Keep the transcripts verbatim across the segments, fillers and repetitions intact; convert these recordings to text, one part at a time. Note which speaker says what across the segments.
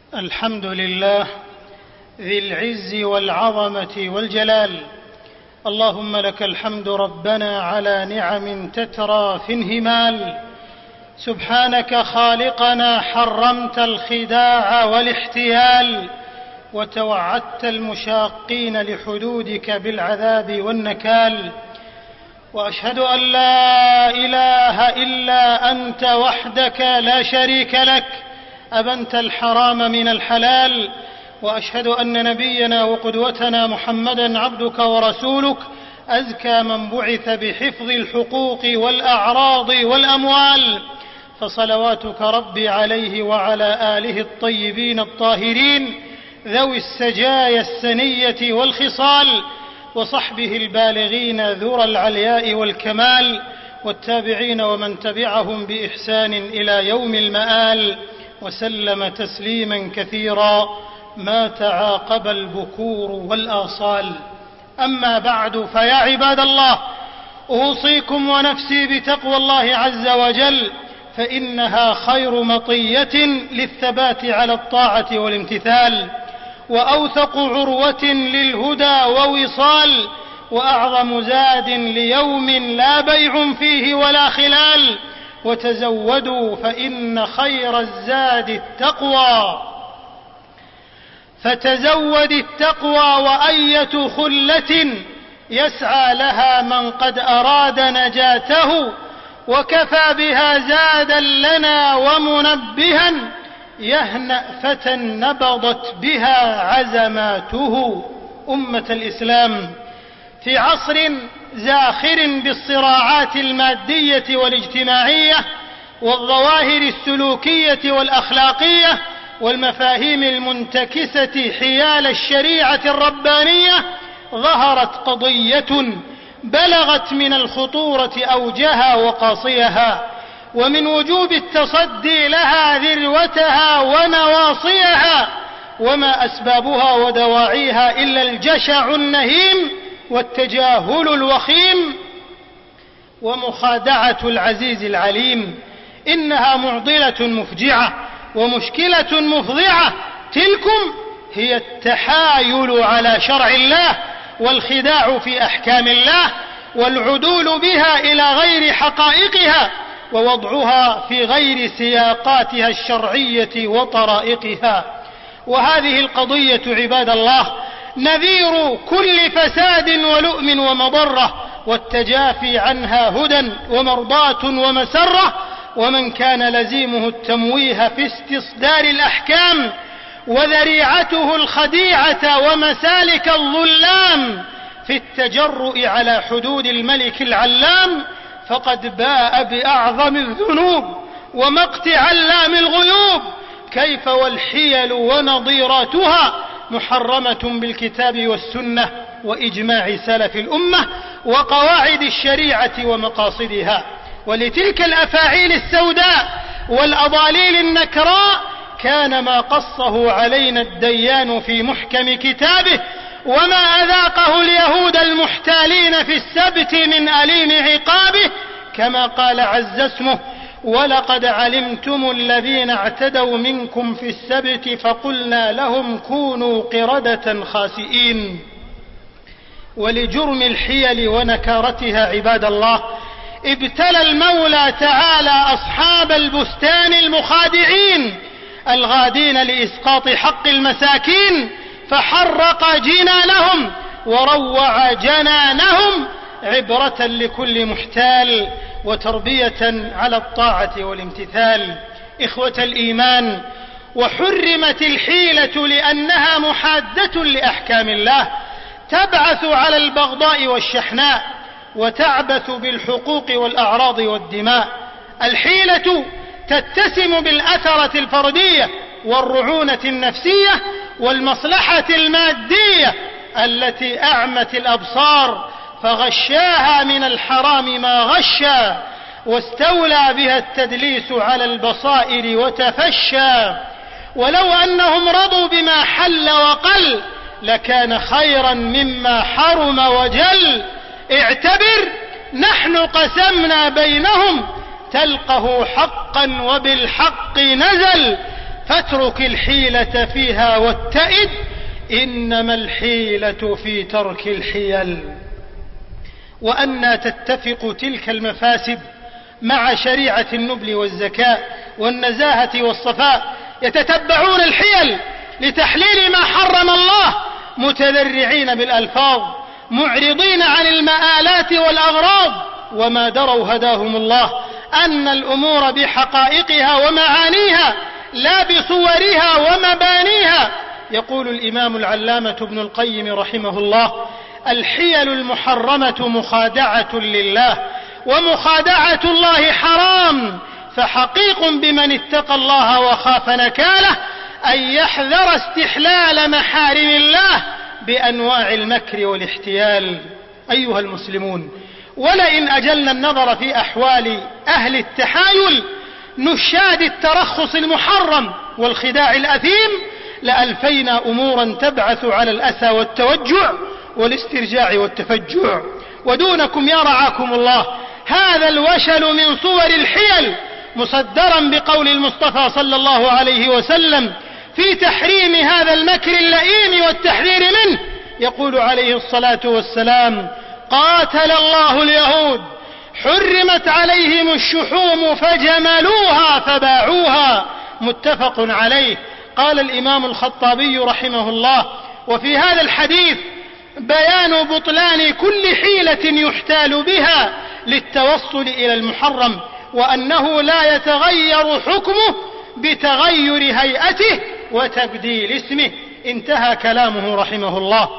Speaker 1: الحمد لله ذي العز والعظمة والجلال. اللهم لك الحمد ربنا على نعم تترى في انهمال. سبحانك خالقنا حرمت الخداع والاحتيال، وتوعدت المشاقين لحدودك بالعذاب والنكال. وأشهد أن لا إله إلا أنت وحدك لا شريك لك، أبنت الحرام من الحلال. وأشهد أن نبينا وقدوتنا محمدًا عبدك ورسولك، أزكى من بعث بحفظ الحقوق والأعراض والأموال، فصلواتك ربي عليه وعلى آله الطيبين الطاهرين ذوي السجايا السنية والخصال، وصحبه البالغين ذرى العلياء والكمال، والتابعين ومن تبعهم بإحسان إلى يوم المآل، وسلم تسليما كثيرا ما تعاقب البكور والآصال. أما بعد، فيا عباد الله، أوصيكم ونفسي بتقوى الله عز وجل، فإنها خير مطية للثبات على الطاعة والامتثال، وأوثق عروة للهدى ووصال، وأعظم زاد ليوم لا بيع فيه ولا خلال. وتزودوا فإن خير الزاد التقوى، فتزود التقوى، وأية خلة يسعى لها من قد أراد نجاته، وكفى بها زادا لنا ومنبها، يهنأ فتى نبضت بها عزماته. أمة الإسلام، في عصر زاخر بالصراعات المادية والاجتماعية والظواهر السلوكية والأخلاقية والمفاهيم المنتكسة حيال الشريعة الربانية، ظهرت قضية بلغت من الخطورة أوجها وقاصيها، ومن وجوب التصدي لها ذروتها ونواصيها، وما أسبابها ودواعيها إلا الجشع النهيم والتجاهل الوخيم ومخادعة العزيز العليم. إنها معضلة مفجعة ومشكلة مفضعة، تلكم هي التحايل على شرع الله، والخداع في أحكام الله، والعدول بها إلى غير حقائقها، ووضعها في غير سياقاتها الشرعية وطرائقها. وهذه القضية عباد الله نذير كل فساد ولؤم ومضرة، والتجافي عنها هدى ومرضاة ومسرة. ومن كان لزيمه التمويه في استصدار الأحكام، وذريعته الخديعة ومسالك الظلام في التجرؤ على حدود الملك العلام، فقد باء بأعظم الذنوب ومقت علام الغيوب. كيف والحيل ونظيراتها محرمة بالكتاب والسنة وإجماع سلف الأمة وقواعد الشريعة ومقاصدها. ولتلك الأفاعيل السوداء والأضاليل النكراء كان ما قصه علينا الديان في محكم كتابه، وما أذاقه اليهود المحتالين في السبت من أليم عقابه، كما قال عز اسمه: ولقد علمتم الذين اعتدوا منكم في السبت فقلنا لهم كونوا قردة خاسئين. ولجرم الحيل ونكارتها عباد الله ابتلى المولى تعالى أصحاب البستان المخادعين الغادين لإسقاط حق المساكين، فحرق جنانهم وروع جنانهم، عبرة لكل محتال وتربية على الطاعة والامتثال. إخوة الإيمان، وحرمت الحيلة لأنها محادة لأحكام الله، تبعث على البغضاء والشحناء، وتعبث بالحقوق والأعراض والدماء. الحيلة تتسم بالأثرة الفردية والرعونة النفسية والمصلحة المادية التي أعمت الأبصار، فغشاها من الحرام ما غشا، واستولى بها التدليس على البصائر وتفشى. ولو أنهم رضوا بما حل وقل لكان خيرا مما حرم وجل. اعتبر، نحن قسمنا بينهم تلقه حقا وبالحق نزل، فاترك الحيلة فيها واتئد، إنما الحيلة في ترك الحيل. وأنى تتفق تلك المفاسد مع شريعة النبل والزكاء والنزاهة والصفاء؟ يتتبعون الحيل لتحليل ما حرم الله، متذرعين بالألفاظ، معرضين عن المآلات والأغراض، وما دروا هداهم الله أن الأمور بحقائقها ومعانيها لا بصورها ومبانيها. يقول الإمام العلامة ابن القيم رحمه الله: الحيل المحرمة مخادعة لله، ومخادعة الله حرام، فحقيق بمن اتقى الله وخاف نكاله أن يحذر استحلال محارم الله بأنواع المكر والاحتيال. أيها المسلمون، ولئن أجلنا النظر في أحوال أهل التحايل نشاد الترخص المحرم والخداع الأثيم لألفينا أمورا تبعث على الأسى والتوجع والاسترجاع والتفجع. ودونكم يا رعاكم الله هذا الوشل من صور الحيل مصدرا بقول المصطفى صلى الله عليه وسلم في تحريم هذا المكر اللئيم والتحذير منه. يقول عليه الصلاة والسلام: قاتل الله اليهود، حرمت عليهم الشحوم فجملوها فباعوها، متفق عليه. قال الإمام الخطابي رحمه الله: وفي هذا الحديث بيان بطلان كل حيلة يحتال بها للتوصل إلى المحرم، وأنه لا يتغير حكمه بتغير هيئته وتبديل اسمه. انتهى كلامه رحمه الله.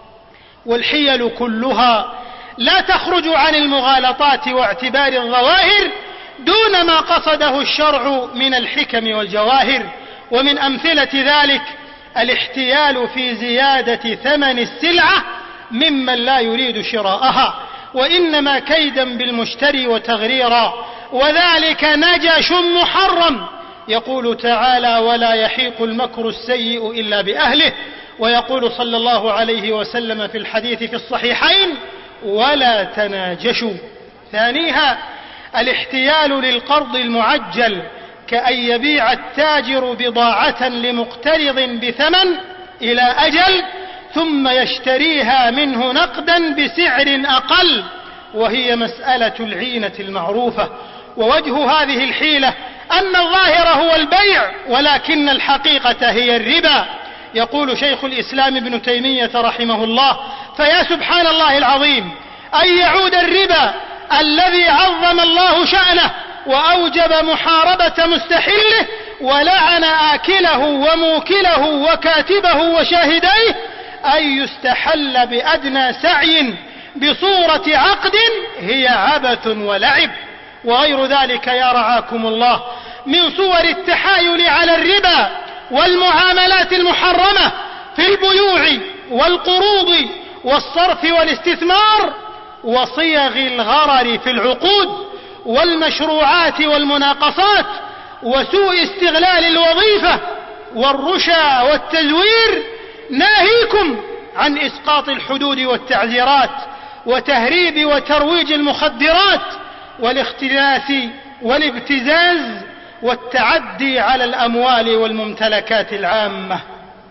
Speaker 1: والحيل كلها لا تخرج عن المغالطات واعتبار الظواهر دون ما قصده الشرع من الحكم والجواهر. ومن أمثلة ذلك الاحتيال في زيادة ثمن السلعة ممن لا يريد شراءها، وإنما كيدا بالمشتري وتغريرا، وذلك نجش محرم. يقول تعالى: ولا يحيق المكر السيء إلا بأهله. ويقول صلى الله عليه وسلم في الحديث في الصحيحين: ولا تناجشوا. ثانيها الاحتيال للقرض المعجل، كأن يبيع التاجر بضاعة لمقترض بثمن إلى أجل ثم يشتريها منه نقدا بسعر أقل، وهي مسألة العينة المعروفة. ووجه هذه الحيلة أن الظاهر هو البيع، ولكن الحقيقة هي الربا. يقول شيخ الإسلام ابن تيمية رحمه الله: فيا سبحان الله العظيم أن يعود الربا الذي عظم الله شأنه وأوجب محاربة مستحله ولعن آكله وموكله وكاتبه وشاهديه، أن يستحل بأدنى سعي بصورة عقد هي عبث ولعب. وغير ذلك يا رعاكم الله من صور التحايل على الربا والمعاملات المحرمة في البيوع والقروض والصرف والاستثمار وصيغ الغرر في العقود والمشروعات والمناقصات وسوء استغلال الوظيفة والرشا والتزوير. ناهيكم عن إسقاط الحدود والتعزيرات وتهريب وترويج المخدرات والاختلاس والابتزاز والتعدي على الأموال والممتلكات العامة.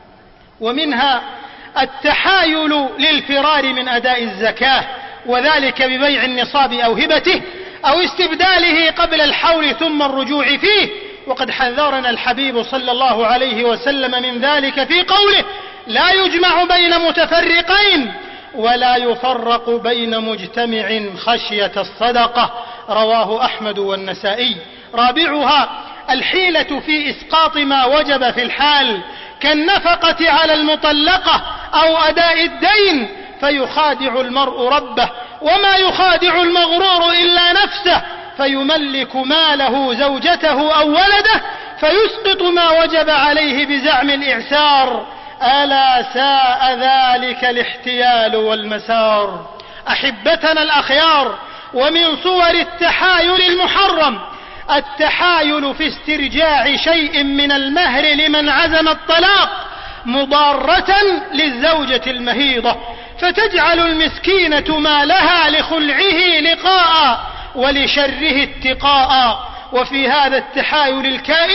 Speaker 1: ومنها التحايل للفرار من أداء الزكاة، وذلك ببيع النصاب أو هبته أو استبداله قبل الحول ثم الرجوع فيه. وقد حذرنا الحبيب صلى الله عليه وسلم من ذلك في قوله: لا يجمع بين متفرقين ولا يفرق بين مجتمع خشية الصدقة. رواه أحمد والنسائي. رابعها الحيلة في إسقاط ما وجب في الحال كالنفقة على المطلقة أو أداء الدين، فيخادع المرء ربه وما يخادع المغرور إلا نفسه، فيملك ماله زوجته أو ولده فيسقط ما وجب عليه بزعم الإعسار. ألا ساء ذلك الاحتيال والمسار. أحبتنا الأخيار، ومن صور التحايل المحرم التحايل في استرجاع شيء من المهر لمن عزم الطلاق مضارة للزوجة المهيضة، فتجعل المسكينة مالها لخلعه لقاء ولشره اتقاء. وفي هذا التحايل الكائد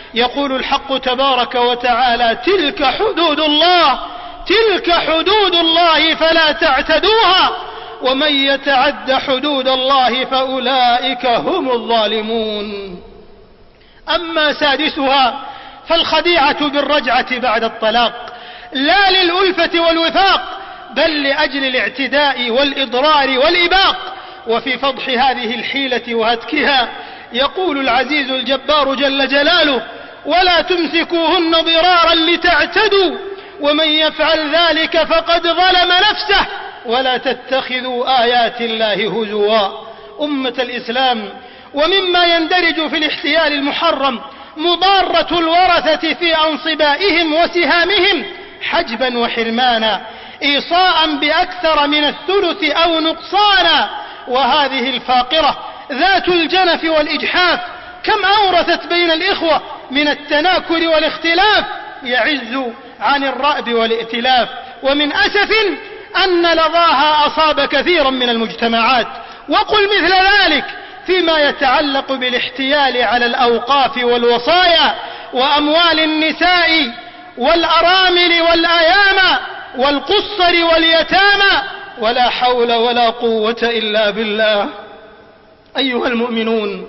Speaker 1: يقول الحق تبارك وتعالى: تلك حدود الله تلك حدود الله فلا تعتدوها ومن يتعد حدود الله فأولئك هم الظالمون. أما سادسها فالخديعة بالرجعة بعد الطلاق، لا للألفة والوفاق بل لأجل الاعتداء والإضرار والإباق. وفي فضح هذه الحيلة وهتكها يقول العزيز الجبار جل جلاله: ولا تمسكوهن ضرارا لتعتدوا ومن يفعل ذلك فقد ظلم نفسه ولا تتخذوا آيات الله هزوا. أمة الإسلام، ومما يندرج في الاحتيال المحرم مضارة الورثة في أنصبائهم وسهامهم حجبا وحرمانا، إيصاء بأكثر من الثلث أو نقصانا. وهذه الفاقرة ذات الجنف والإجحاف كم أورثت بين الإخوة من التناكر والاختلاف يعز عن الرأب والائتلاف. ومن أسف أن لظاها أصاب كثيرا من المجتمعات. وقل مثل ذلك فيما يتعلق بالاحتيال على الأوقاف والوصايا وأموال النساء والأرامل والأيام والقصر واليتامى، ولا حول ولا قوة إلا بالله. أيها المؤمنون،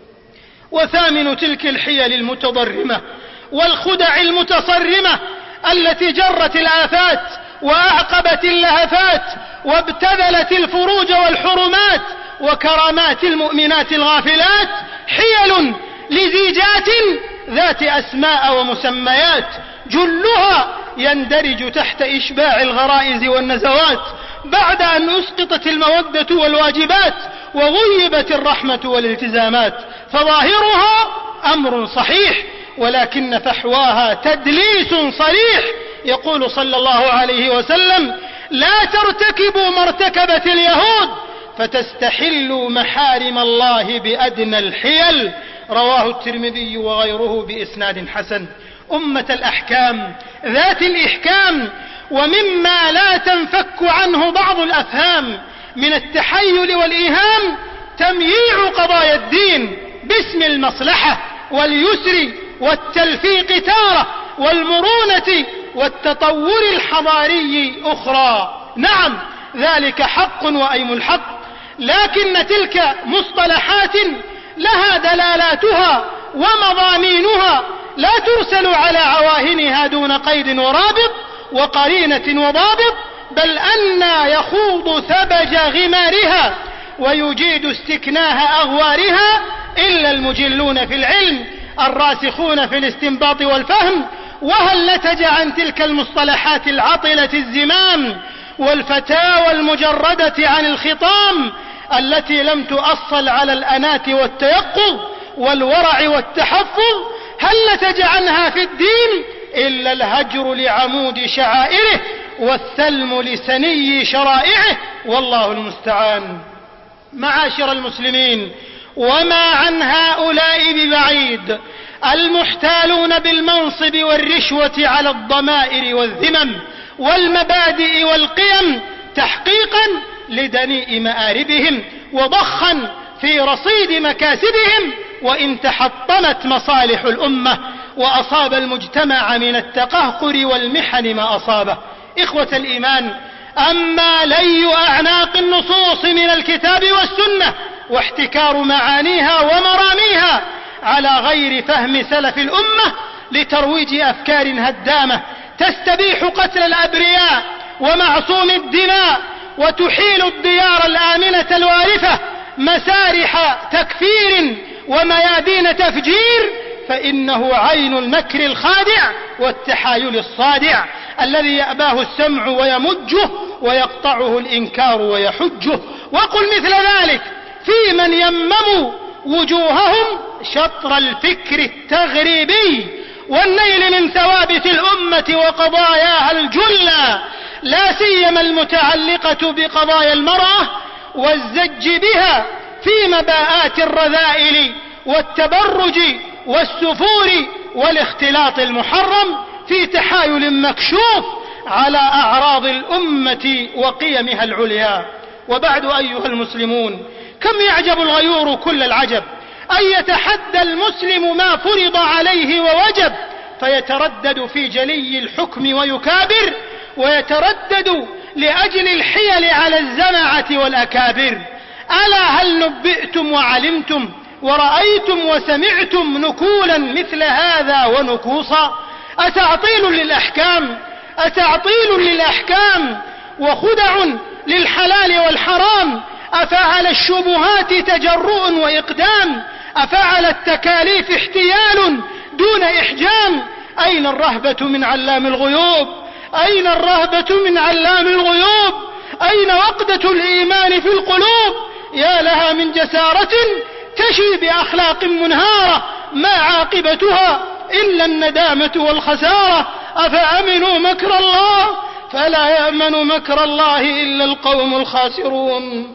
Speaker 1: وثامن تلك الحيل المتضرمة والخدع المتصرمة التي جرت الآفات وأعقبت اللهفات وابتذلت الفروج والحرمات وكرامات المؤمنات الغافلات، حيل لزيجات ذات أسماء ومسميات جلها يندرج تحت إشباع الغرائز والنزوات بعد أن أسقطت المودة والواجبات وغيبت الرحمة والالتزامات. فظاهرها أمر صحيح ولكن فحواها تدليس صريح. يقول صلى الله عليه وسلم: لا ترتكبوا ما ارتكبت اليهود فتستحلوا محارم الله بأدنى الحيل. رواه الترمذي وغيره بإسناد حسن. أمة الأحكام ذات الإحكام، ومما لا تنفك عنه بعض الأفهام من التحيل والإيهام تمييع قضايا الدين باسم المصلحة واليسر والتلفيق تارة والمرونة والتطور الحضاري أخرى. نعم، ذلك حق وأيم الحق، لكن تلك مصطلحات لها دلالاتها ومضامينها لا ترسل على عواهنها دون قيد ورابط وقرينة وضابط، بل أن يخوض ثبج غمارها ويجيد استكناها أغوارها إلا المجلون في العلم الراسخون في الاستنباط والفهم. وهل نتج عن تلك المصطلحات العطلة الزمام والفتاوى المجردة عن الخطام التي لم تؤصل على الأنات والتيقظ والورع والتحفظ، هل نتج عنها في الدين إلا الهجر لعمود شعائره والثلم لسني شرائعه، والله المستعان. معاشر المسلمين، وما عن هؤلاء ببعيد المحتالون بالمنصب والرشوة على الضمائر والذمم والمبادئ والقيم تحقيقا لدنيء مآربهم وضخا في رصيد مكاسبهم، وإن تحطمت مصالح الأمة وأصاب المجتمع من التقهقر والمحن ما أصابه. إخوة الإيمان، أما لي أعناق النصوص من الكتاب والسنة واحتكار معانيها ومراميها على غير فهم سلف الأمة لترويج أفكار هدامة تستبيح قتل الأبرياء ومعصوم الدماء وتحيل الديار الآمنة الوارفة مسارح تكفير وميادين تفجير، فإنه عين المكر الخادع والتحايل الصادع الذي يأباه السمع ويمجه ويقطعه الإنكار ويحجه. وقل مثل ذلك في من يمموا وجوههم شطر الفكر التغريبي والنيل من ثوابت الأمة وقضاياها الجلة، لا سيما المتعلقة بقضايا المرأة والزج بها في مباءات الرذائل والتبرج والسفور والاختلاط المحرم في تحايل مكشوف على أعراض الأمة وقيمها العليا. وبعد أيها المسلمون، كم يعجب الغيور كل العجب أن يتحدى المسلم ما فرض عليه ووجب فيتردد في جلي الحكم ويكابر، ويتردد لأجل الحيل على الزمعة والأكابر. ألا هل نبئتم وعلمتم ورأيتم وسمعتم نكولا مثل هذا ونكوصا؟ أتعطيل للأحكام أتعطيل للأحكام وخدع للحلال والحرام؟ أفعل الشبهات تجرؤ وإقدام؟ أفعل التكاليف احتيال دون إحجام؟ أين الرهبة من علام الغيوب؟ أين الرهبة من علام الغيوب؟ أين وقدة الإيمان في القلوب؟ يا لها من جسارة تشي بأخلاق منهارة ما عاقبتها إلا الندامة والخسارة. أفأمنوا مكر الله فلا يأمن مكر الله إلا القوم الخاسرون.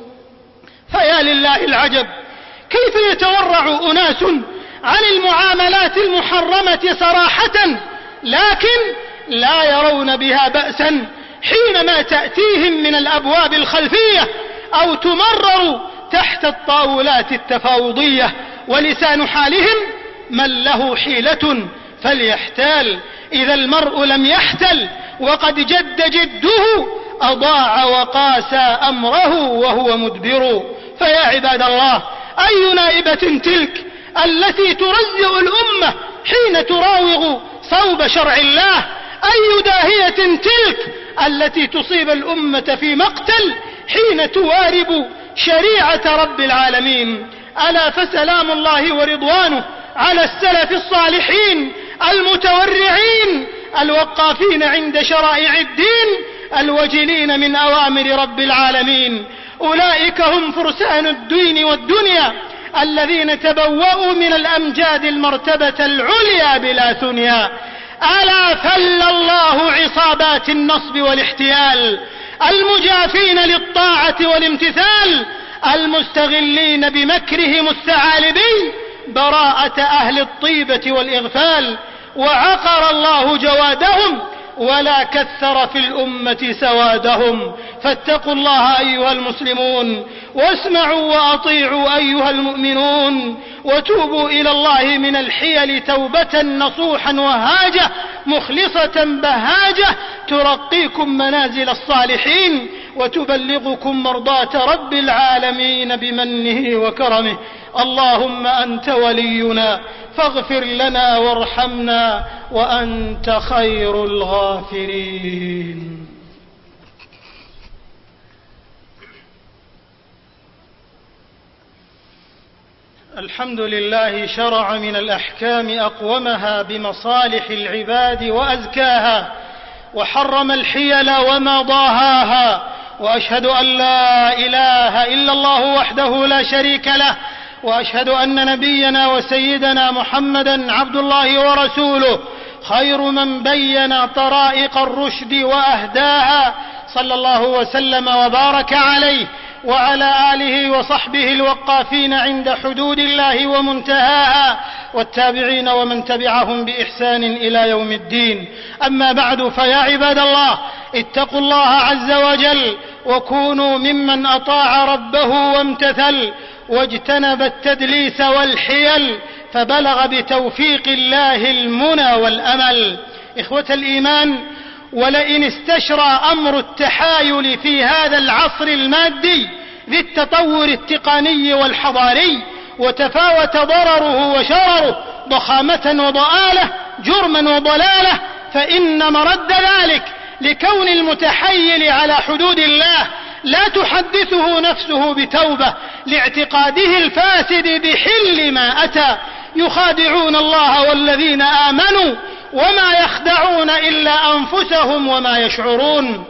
Speaker 1: فيا لله العجب، كيف يتورع أناس عن المعاملات المحرمة صراحة لكن لا يرون بها بأسا حينما تأتيهم من الأبواب الخلفية أو تمرر تحت الطاولات التفاوضية، ولسان حالهم من له حيلة فليحتال. إذا المرء لم يحتل وقد جد جده أضاع وقاسى أمره وهو مدبر. فيا عباد الله، أي نائبة تلك التي ترزئ الأمة حين تراوغ صوب شرع الله؟ أي داهية تلك التي تصيب الأمة في مقتل حين توارب شريعة رب العالمين؟ ألا فسلام الله ورضوانه على السلف الصالحين المتورعين الوقافين عند شرائع الدين الوجلين من أوامر رب العالمين. أولئك هم فرسان الدين والدنيا الذين تبوأوا من الأمجاد المرتبة العليا بلا ثنيا. ألا فل الله عصابات النصب والاحتيال المجافين للطاعة والامتثال المستغلين بمكرهم الثعالبي براءة أهل الطيبة والإغفال. وعقر الله جوادهم ولا كثر في الأمة سوادهم. فاتقوا الله أيها المسلمون، واسمعوا وأطيعوا أيها المؤمنون، وتوبوا إلى الله من الحيل توبة نصوحا وهاجة مخلصة بهاجة ترقيكم منازل الصالحين وتبلغكم مرضاة رب العالمين بمنه وكرمه. اللهم أنت ولينا فاغفر لنا وارحمنا وأنت خير الغافرين. الحمد لله شرع من الأحكام أقومها بمصالح العباد وأزكاها، وحرم الحيل وما ضاهاها، وأشهد أن لا إله إلا الله وحده لا شريك له، وأشهد أن نبينا وسيدنا محمدا عبد الله ورسوله خير من بين طرائق الرشد وأهداها، صلى الله وسلم وبارك عليه وعلى آله وصحبه الوقافين عند حدود الله ومنتهاها، والتابعين ومن تبعهم بإحسان إلى يوم الدين. أما بعد، فيا عباد الله، اتقوا الله عز وجل وكونوا ممن أطاع ربه وامتثل واجتنب التدليس والحيل، فبلغ بتوفيق الله المنى والأمل. إخوة الإيمان، ولئن استشرى أمر التحايل في هذا العصر المادي ذي التطور التقني والحضاري وتفاوت ضرره وشرره ضخامة وضآلة، جرما وضلالة، فإن مرد ذلك لكون المتحيل على حدود الله لا تحدثه نفسه بتوبة لاعتقاده الفاسد بحل ما أتى. يخادعون الله والذين آمنوا وما يخدعون إلا أنفسهم وما يشعرون،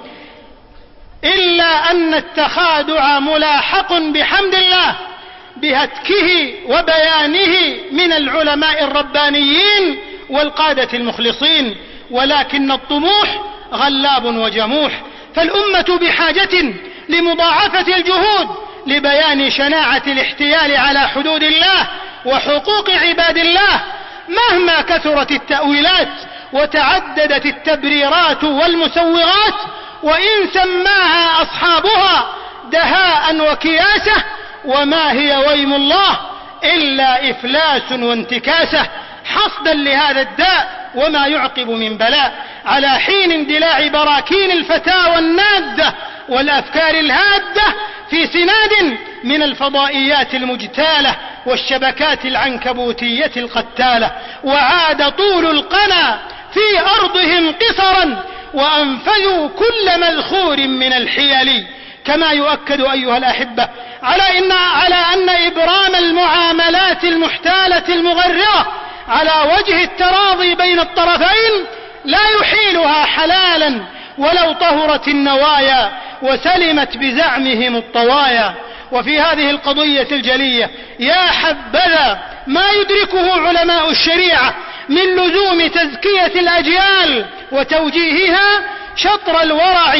Speaker 1: إلا أن التخادع ملاحق بحمد الله بهتكه وبيانه من العلماء الربانيين والقادة المخلصين، ولكن الطموح غلاب وجموح. فالأمة بحاجة لمضاعفة الجهود لبيان شناعة الاحتيال على حدود الله وحقوق عباد الله، مهما كثرت التأويلات وتعددت التبريرات والمسوغات، وإن سماها أصحابها دهاء وكياسة. وما هي ويم الله إلا إفلاس وانتكاسة حصدا لهذا الداء وما يعقب من بلاء، على حين اندلاع براكين الفتاوى النادة والأفكار الهادة في سناد من الفضائيات المجتالة والشبكات العنكبوتية القتالة، وعاد طول القنا في أرضهم قصرا وأنفذوا كل مذخور من الحيل. كما يؤكد أيها الأحبة على إن, على أن إبرام المعاملات المحتالة المغررة على وجه التراضي بين الطرفين لا يحيلها حلالا ولو طهرت النوايا وسلمت بزعمهم الطوايا. وفي هذه القضية الجلية يا حبذا ما يدركه علماء الشريعة من لزوم تزكية الأجيال وتوجيهها شطر الورع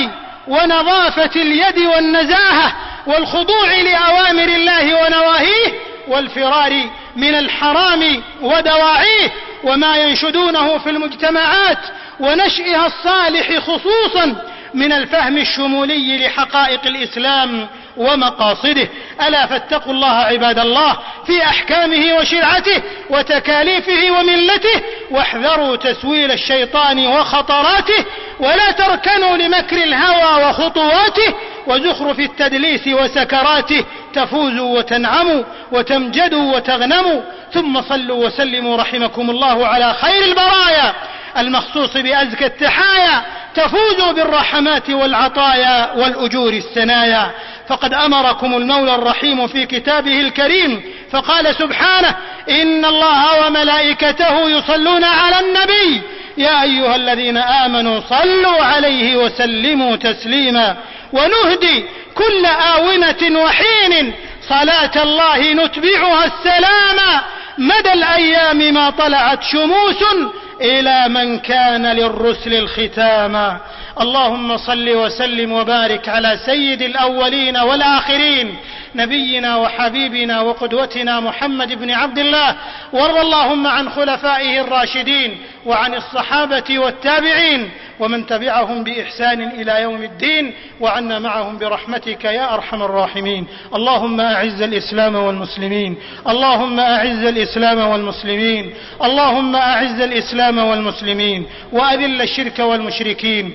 Speaker 1: ونظافة اليد والنزاهة والخضوع لأوامر الله ونواهيه والفرار من الحرام ودواعيه، وما ينشدونه في المجتمعات ونشئها الصالح خصوصا من الفهم الشمولي لحقائق الإسلام ومقاصده. ألا فاتقوا الله عباد الله في أحكامه وشرعته وتكاليفه وملته، واحذروا تسويل الشيطان وخطراته، ولا تركنوا لمكر الهوى وخطواته وزخرف التدليس وسكراته، تفوزوا وتنعموا وتمجدوا وتغنموا. ثم صلوا وسلموا رحمكم الله على خير البرايا المخصوص بأزكى التحايا، تفوزوا بالرحمات والعطايا والأجور السنايا. فقد أمركم المولى الرحيم في كتابه الكريم فقال سبحانه: إن الله وملائكته يصلون على النبي يا أيها الذين آمنوا صلوا عليه وسلموا تسليما. ونهدي كل آونة وحين صلاة الله نتبعها السلام مدى الأيام ما طلعت شموس إلى من كان للرسل الختاما. اللهم صل وسلم وبارك على سيد الأولين والآخرين نبينا وحبيبنا وقدوتنا محمد بن عبد الله، وارض اللهم عن خلفائه الراشدين وعن الصحابة والتابعين ومن تبعهم بإحسان إلى يوم الدين، وعنا معهم برحمتك يا أرحم الراحمين. اللهم أعز الإسلام والمسلمين، اللهم أعز الإسلام والمسلمين، اللهم أعز الإسلام والمسلمين وأذل الشرك والمشركين.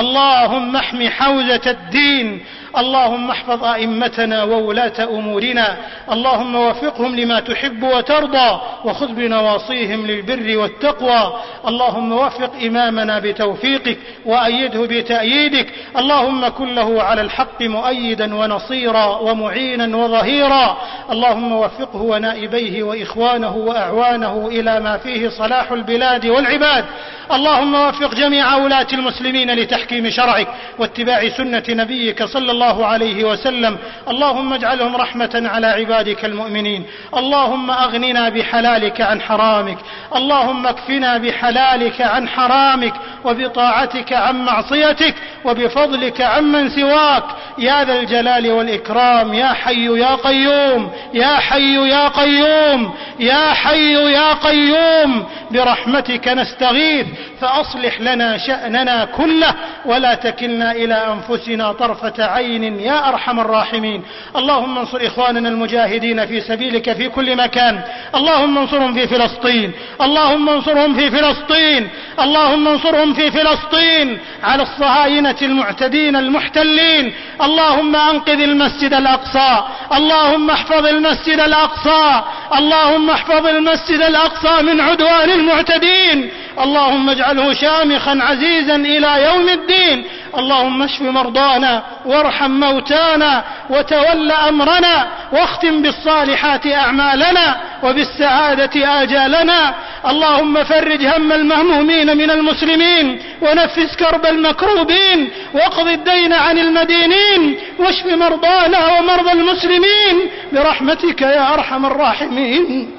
Speaker 1: اللهم احم حوزة الدين، اللهم احفظ أئمتنا وولاة أمورنا، اللهم وفقهم لما تحب وترضى وخذ بنواصيهم للبر والتقوى. اللهم وفق إمامنا بتوفيقك وأيده بتأييدك، اللهم كن له على الحق مؤيدا ونصيرا ومعينا وظهيرا. اللهم وفقه ونائبيه وإخوانه وأعوانه إلى ما فيه صلاح البلاد والعباد. اللهم وفق جميع ولاة المسلمين لتحكيم شرعك واتباع سنة نبيك صلى الله عليه وسلم. اللهم اجعلهم رحمة على عبادك المؤمنين. اللهم أغننا بحلالك عن حرامك، اللهم اكفنا بحلالك عن حرامك وبطاعتك عن معصيتك وبفضلك عمن سواك يا ذا الجلال والإكرام. يا حي يا قيوم، يا حي يا قيوم، يا حي يا قيوم، برحمتك نستغيث فأصلح لنا شأننا كله ولا تكلنا إلى أنفسنا طرفة عين يا أرحم الراحمين. اللهم انصر إخواننا المجاهدين في سبيلك في كل مكان، اللهم انصرهم في فلسطين، اللهم انصرهم في فلسطين، اللهم انصرهم في فلسطين على الصهاينة المعتدين المحتلين. اللهم أنقذ المسجد الأقصى، اللهم احفظ المسجد الأقصى، اللهم احفظ المسجد الأقصى من عدوان المعتدين. اللهم اجعله شامخا عزيزا إلى يوم الدين. اللهم اشف مرضانا وارحم موتانا وتول أمرنا واختم بالصالحات أعمالنا وبالسعادة آجالنا. اللهم فرج هم المهمومين من المسلمين ونفس كرب المكروبين واقض الدين عن المدينين واشف مرضانا ومرضى المسلمين برحمتك يا أرحم الراحمين.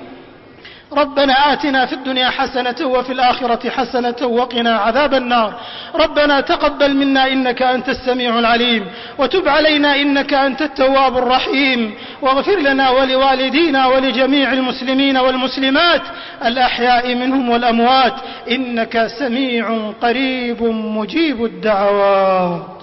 Speaker 1: ربنا آتنا في الدنيا حسنة وفي الآخرة حسنة وقنا عذاب النار. ربنا تقبل منا إنك أنت السميع العليم وتب علينا إنك أنت التواب الرحيم، واغفر لنا ولوالدينا ولجميع المسلمين والمسلمات الأحياء منهم والأموات إنك سميع قريب مجيب الدعوات.